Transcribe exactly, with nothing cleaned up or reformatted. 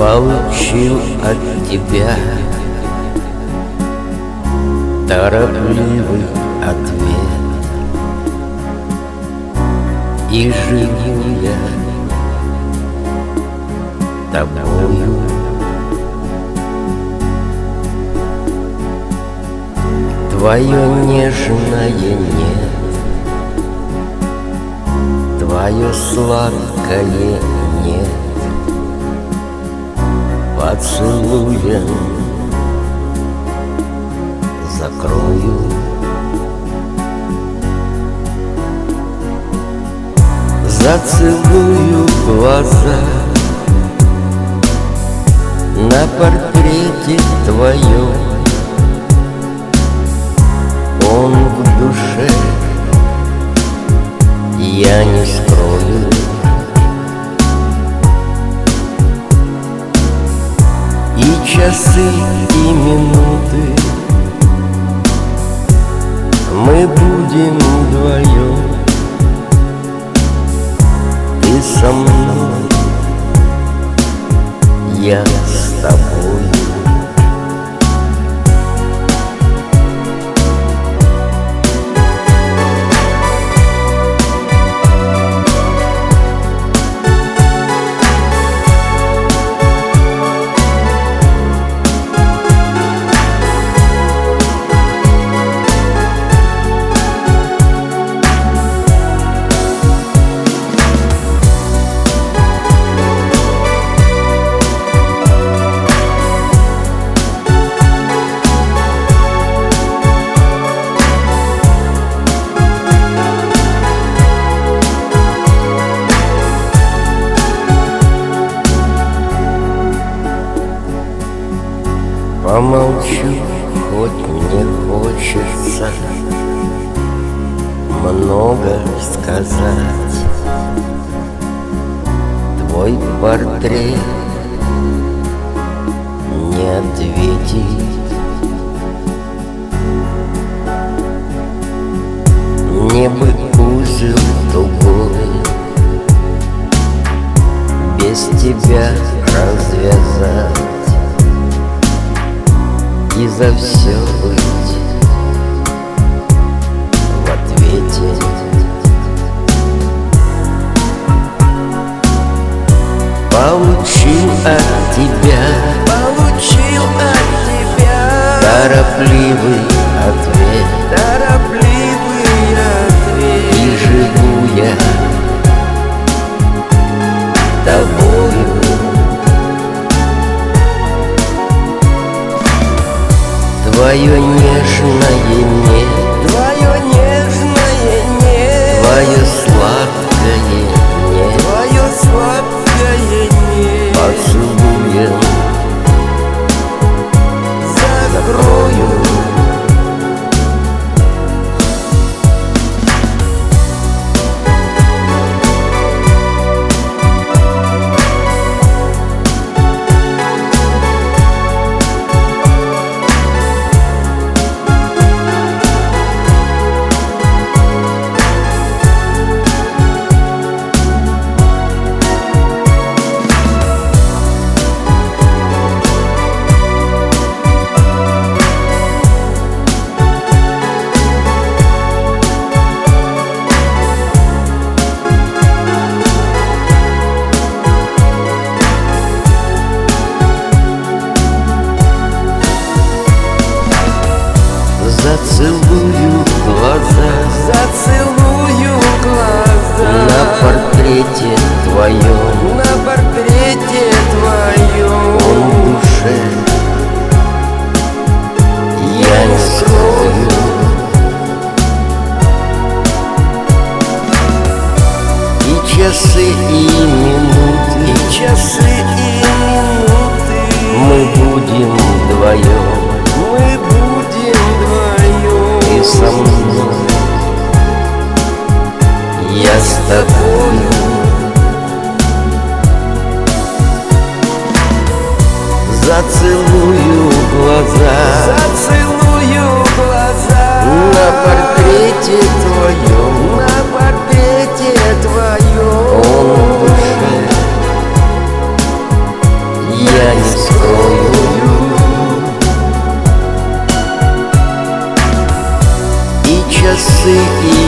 Получил от тебя торопливый ответ, и живу я тобою. Твое нежное нет, твое сладкое нет, поцелуем закрою. Зацелую глаза на портрете твоем, он в душе, я не скрою. И часы, и минуты мы будем вдвоем. Ты со мной, я с тобой. Помолчу, хоть мне хочется много сказать. Твой портрет не ответить. Мне бы узел тугой без тебя развязать и за все быть в ответе. Получил от тебя, Получил от тебя торопливый ответ, торопливый ответ, и живу я тобою. Твое нежное нет, твое нежное нет, твое сладкое нет, твое сладкое нет, поцелуем закрою. Зацелую глаза, зацелую глаза на портрете твоем, на портрете твоем, он в душе, я не скрою. И часы, и минуты, и часы, и минуты мы будем вдвоем. мы будем вдвоем. Ты со мной, я с тобою. Зацелую глаза, Зацелую глаза на портрете твоем, на портрете твоем, он в душе, я часы и